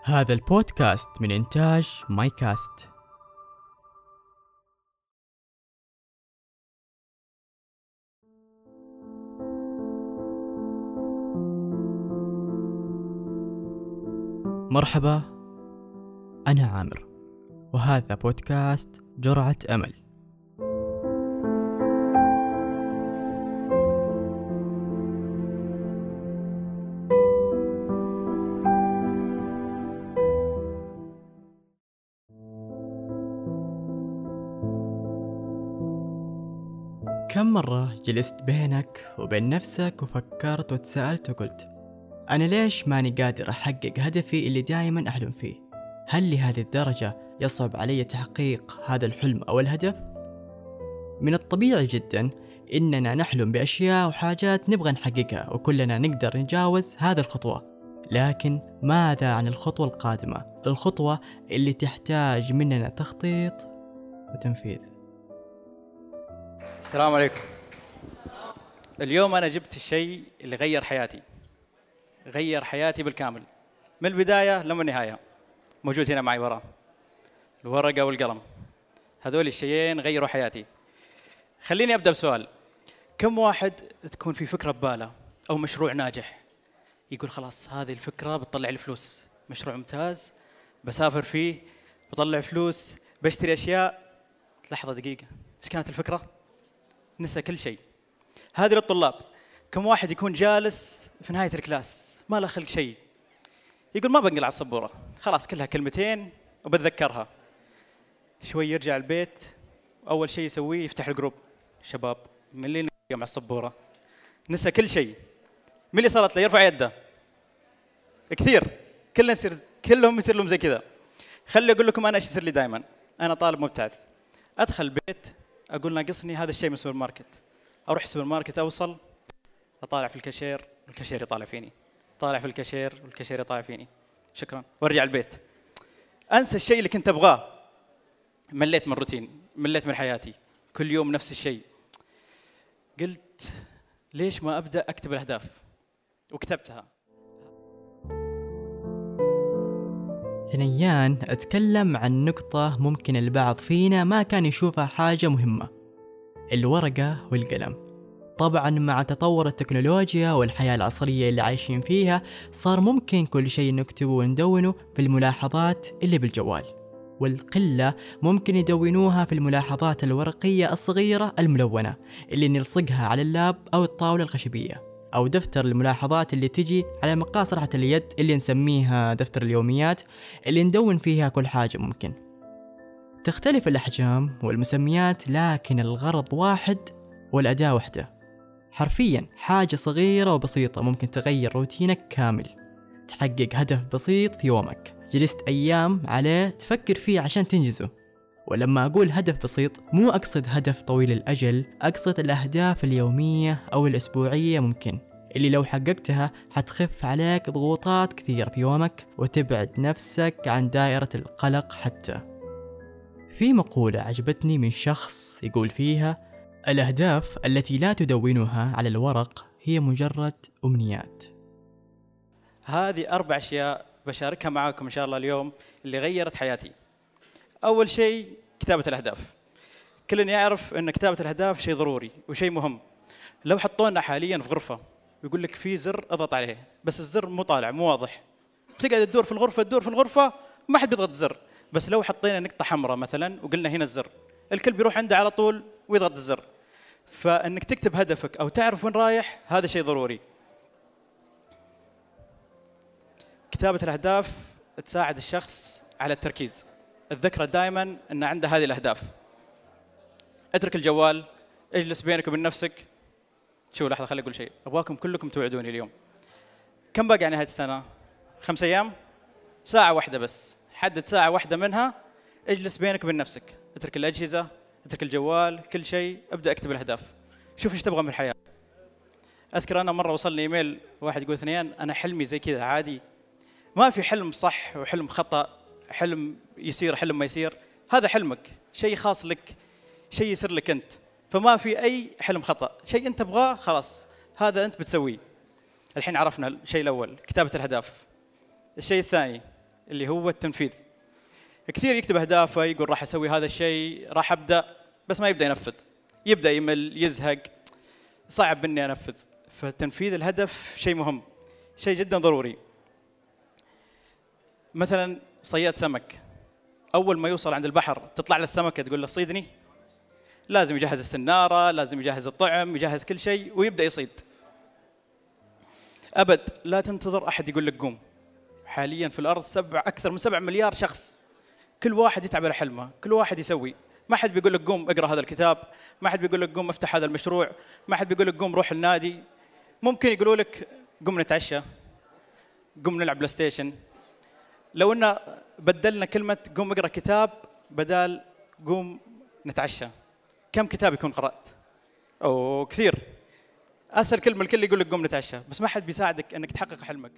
هذا البودكاست من إنتاج مايكاست. مرحبا، أنا عامر، وهذا بودكاست جرعة أمل. كم مرة جلست بينك وبين نفسك وفكرت وتساءلت وقلت أنا ليش ماني قادر أحقق هدفي اللي دائما أحلم فيه؟ هل لهذه الدرجة يصعب علي تحقيق هذا الحلم أو الهدف؟ من الطبيعي جدا إننا نحلم بأشياء وحاجات نبغى نحققها، وكلنا نقدر نتجاوز هذه الخطوة. لكن ماذا عن الخطوة القادمة؟ الخطوة اللي تحتاج مننا تخطيط وتنفيذ. السلام عليكم. اليوم أنا جبت الشيء اللي غير حياتي بالكامل، من البداية لما النهاية. موجود هنا معي وراه الورقة والقلم، هذول الشيئين غيروا حياتي. خليني أبدأ بسؤال: كم واحد تكون في فكرة بباله أو مشروع ناجح يقول خلاص هذه الفكرة بتطلع لي فلوس، مشروع ممتاز بسافر فيه، بطلع فلوس، بشتري أشياء. لحظة دقيقة، إيش كانت الفكرة؟ نسى كل شيء. هذه للطلاب. كم واحد يكون جالس في نهاية الكلاس ما له خلق شيء، يقول ما بنقل على السبورة، خلاص كلها كلمتين وبتذكرها. شوي يرجع البيت، أول شيء يسويه يفتح الجروب: شباب من اللي نقل على السبورة؟ نسى كل شيء. من اللي صارت له يرفع يده؟ كثير. كلهم يصير لهم زي كذا. خلي أقول لكم أنا إيش يصير لي دائما. أنا طالب مبتعث، أدخل البيت أقول ناقصني هذا الشيء من السوبر ماركت. أروح السوبر ماركت، أوصل أطالع في الكاشير والكاشير يطالع فيني، طالع في الكاشير والكاشير يطالع فيني، شكرا، وارجع البيت. أنسى الشيء اللي كنت أبغاه. مليت من الروتين، مليت من حياتي، كل يوم نفس الشيء. قلت ليش ما أبدأ أكتب الأهداف؟ وكتبتها. ثنيان أتكلم عن نقطة ممكن البعض فينا ما كان يشوفها حاجة مهمة: الورقة والقلم. طبعا مع تطور التكنولوجيا والحياة العصرية اللي عايشين فيها، صار ممكن كل شيء نكتبه وندونه في الملاحظات اللي بالجوال، والقلة ممكن يدونوها في الملاحظات الورقية الصغيرة الملونة اللي نلصقها على اللاب أو الطاولة الخشبية، أو دفتر الملاحظات اللي تجي على مقاس راحة اليد اللي نسميها دفتر اليوميات، اللي ندون فيها كل حاجة ممكن. تختلف الأحجام والمسميات، لكن الغرض واحد والأداة واحدة. حرفياً حاجة صغيرة وبسيطة ممكن تغير روتينك كامل، تحقق هدف بسيط في يومك جلست أيام عليه تفكر فيه عشان تنجزه. ولما أقول هدف بسيط مو أقصد هدف طويل الأجل، أقصد الأهداف اليومية أو الأسبوعية ممكن، اللي لو حققتها حتخف عليك ضغوطات كثير في يومك وتبعد نفسك عن دائرة القلق. حتى في مقولة عجبتني من شخص يقول فيها: الأهداف التي لا تدونها على الورق هي مجرد أمنيات. هذه 4 أشياء بشاركها معاكم إن شاء الله اليوم اللي غيرت حياتي. أول شيء كتابة الأهداف. كلنا يعرف أن كتابة الأهداف شيء ضروري وشيء مهم. لو حطونا حاليا في غرفة ويقول لك في زر اضغط عليه، بس الزر مو طالع مو واضح، بتقعد تدور في الغرفة ما حد بيضغط الزر. بس لو حطينا نقطة حمراء مثلا وقلنا هنا الزر، الكل بيروح عنده على طول ويضغط الزر. فإنك تكتب هدفك أو تعرف وين رايح هذا شيء ضروري. كتابة الأهداف تساعد الشخص على التركيز، الذكرى دائما أن عنده هذه الأهداف. اترك الجوال، اجلس بينك وبين نفسك. شو لحظة، خلي أقول شيء، أبغاكم كلكم توعدوني اليوم. كم باقي على نهاية السنة؟ 5 أيام، ساعة واحدة بس. حدد ساعة واحدة منها اجلس بينك وبين نفسك، اترك الأجهزة، اترك الجوال، كل شيء، ابدأ اكتب الأهداف. شوف ايش تبغى من الحياة. أذكر أنا مرة وصلني إيميل واحد يقول: ثنيان أنا حلمي زي كذا عادي، ما في حلم صح وحلم خطأ، حلم يصير حلم ما يصير. هذا حلمك، شيء خاص لك، شيء يصير لك أنت، فما في أي حلم خطأ. شيء أنت تبغاه خلاص هذا أنت بتسويه. الحين عرفنا الشيء الأول كتابة الأهداف. الشيء الثاني اللي هو التنفيذ. كثير يكتب أهدافه، يقول راح أسوي هذا الشيء، راح أبدأ، بس ما يبدأ ينفذ، يبدأ يمل، يزهق، صعب إني أنفذ. فتنفيذ الهدف شيء مهم، شيء جدا ضروري. مثلا صياد سمك، أول ما يوصل عند البحر تطلع له السمكة تقول له صيدني، لازم يجهز السنارة، لازم يجهز الطعم، يجهز كل شيء ويبدأ يصيد. أبد لا تنتظر أحد يقول لك قوم. حاليا في الأرض أكثر من 7 مليار شخص، كل واحد يتعب على حلمه، كل واحد يسوي. ما حد بيقول لك قوم اقرأ هذا الكتاب، ما حد بيقول لك قوم افتح هذا المشروع، ما حد بيقول لك قوم روح النادي. ممكن يقولوا لك قوم نتعشى، قوم نلعب بلاي ستيشن. لو إن بدلنا كلمة قوم اقرأ كتاب بدال قوم نتعشى، كم كتاب يكون قرأت؟ أو كثير. أسهل كلمة الكل يقول لك قوم نتعشى، بس ما حد بيساعدك أنك تحقق حلمك.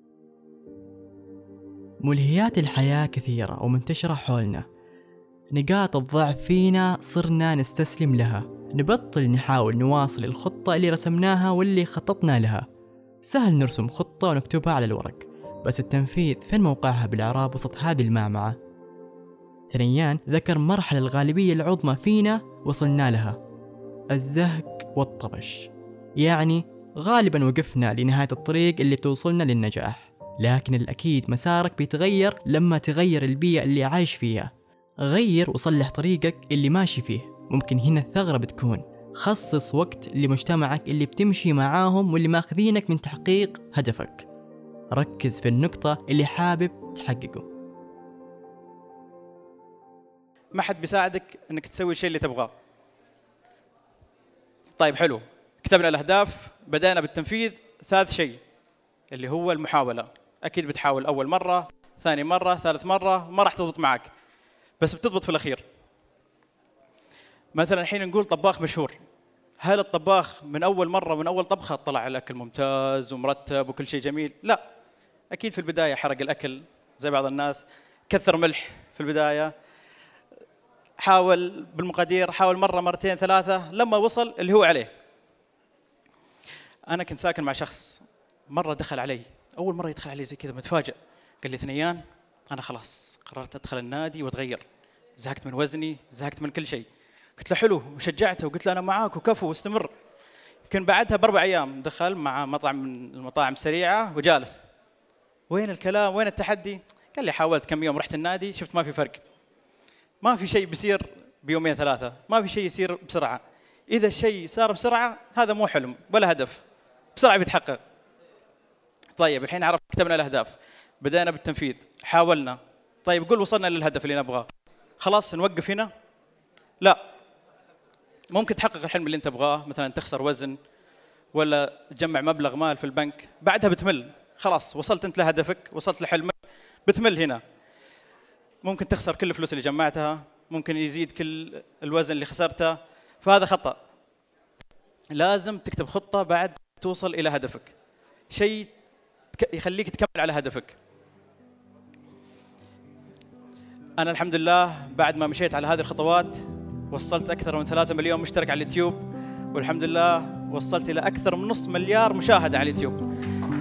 ملهيات الحياة كثيرة ومنتشرة حولنا، نقاط الضعف فينا صرنا نستسلم لها، نبطل نحاول نواصل الخطة اللي رسمناها واللي خططنا لها. سهل نرسم خطة ونكتبها على الورق، بس التنفيذ فين موقعها بالإعراب وسط هذه المعمعة؟ ثريان ذكر مرحلة الغالبية العظمى فينا وصلنا لها، الزهق والطرش. يعني غالبا وقفنا لنهاية الطريق اللي توصلنا للنجاح، لكن الأكيد مسارك بيتغير لما تغير البيئة اللي عايش فيها. غير وصلح طريقك اللي ماشي فيه. ممكن هنا الثغرة بتكون خصص وقت لمجتمعك اللي بتمشي معاهم واللي ماخذينك من تحقيق هدفك. ركز في النقطة اللي حابب تحققه. ما حد بيساعدك انك تسوي الشيء اللي تبغاه. طيب حلو، كتبنا الأهداف، بدأنا بالتنفيذ. ثالث شيء اللي هو المحاولة. أكيد بتحاول أول مرة، ثاني مرة، ثالث مرة، ما راح تضبط معك، بس بتضبط في الأخير. مثلا الحين نقول طباخ مشهور، هل الطباخ من أول مرة من أول طبخة طلع الأكل ممتاز ومرتب وكل شيء جميل؟ لا، أكيد في البداية حرق الأكل زي بعض الناس، كثر ملح في البداية، حاول بالمقادير، حاول مرة مرتين ثلاثة لما وصل اللي هو عليه. أنا كنت ساكن مع شخص، مرة دخل علي، أول مرة يدخل علي زي كذا متفاجئ، قال لي ثنيان أنا خلاص قررت أدخل النادي وأتغير، زهقت من وزني، زهقت من كل شيء. قلت له حلو، وشجعته وقلت له أنا معاك وكفو واستمر. يمكن بعدها ب4 أيام دخل مع مطعم من المطاعم السريعة وجالس. وين الكلام؟ وين التحدي؟ قال لي حاولت كم يوم، رحت النادي، شفت ما في فرق. ما في شيء بيصير بيومين ثلاثة، ما في شيء يصير بسرعة. إذا الشيء صار بسرعة هذا مو حلم ولا هدف، بسرعة بيتحقق. طيب الحين عرفت، كتبنا الأهداف، بدأنا بالتنفيذ، حاولنا. طيب قول وصلنا للهدف اللي نبغاه، خلاص نوقف هنا؟ لا، ممكن تحقق الحلم اللي انت تبغاه، مثلا تخسر وزن ولا تجمع مبلغ مال في البنك، بعدها بتمل، خلاص وصلت انت لهدفك، وصلت لحلمك، بتمل هنا. ممكن تخسر كل الفلوس اللي جمعتها، ممكن يزيد كل الوزن اللي خسرته، فهذا خطأ. لازم تكتب خطة بعد توصل إلى هدفك، شيء يخليك تكمل على هدفك. أنا الحمد لله بعد ما مشيت على هذه الخطوات وصلت أكثر من 3 مليون مشترك على اليوتيوب، والحمد لله وصلت إلى أكثر من نص مليار مشاهدة على اليوتيوب.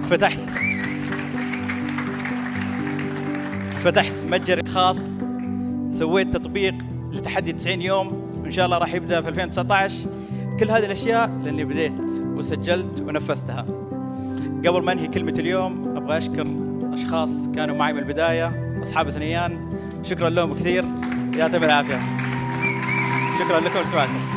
فتحت متجر خاص، سويت تطبيق لتحدي 90 يوم، إن شاء الله راح يبدأ في 2019. كل هذه الأشياء لأني بديت وسجلت ونفذتها. قبل ما أنهي كلمة اليوم أبغى أشكر أشخاص كانوا معي من البداية، أصحاب ثنيان، شكرا لهم كثير، يعطيهم العافية. شكرا لكم لسماعكم.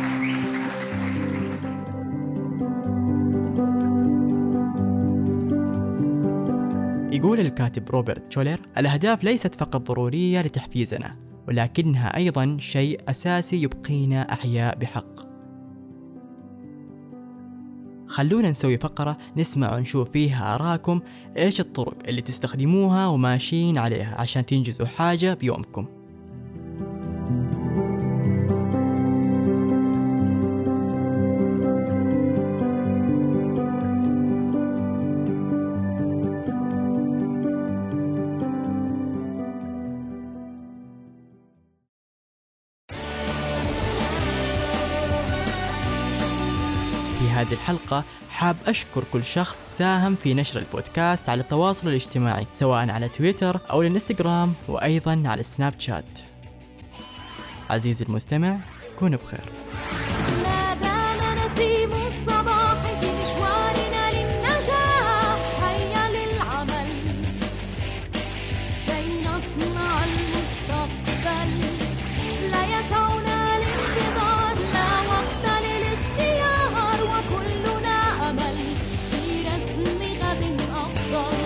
يقول الكاتب روبرت شولر: الأهداف ليست فقط ضرورية لتحفيزنا، ولكنها أيضا شيء أساسي يبقينا أحياء بحق. خلونا نسوي فقرة نسمع ونشوف فيها آراءكم، إيش الطرق اللي تستخدموها وماشيين عليها عشان تنجزوا حاجة بيومكم. في هذه الحلقة حاب أشكر كل شخص ساهم في نشر البودكاست على التواصل الاجتماعي سواء على تويتر أو الانستغرام وأيضا على السناب شات. عزيزي المستمع، كن بخير. نادانا نسيم الصباح في مشوارنا للنجاح، هيا للعمل كي نصنع المستقبل. لا يسعنا الانتظار، لا وقت للاختيار، وكلنا أمل في رسم غد أفضل.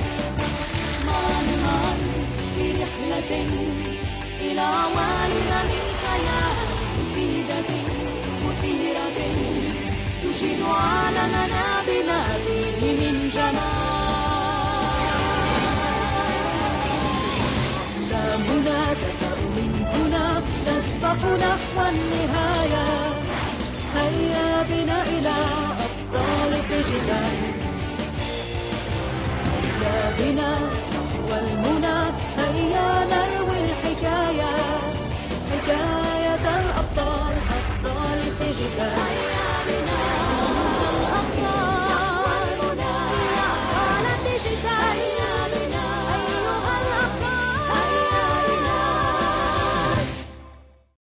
معا في رحلة إلى عوالم من خيال مفيدة مثيرة تشيد عالمنا بما فيه من جمال. لا هنا تبدأ من هنا، تسبح نحو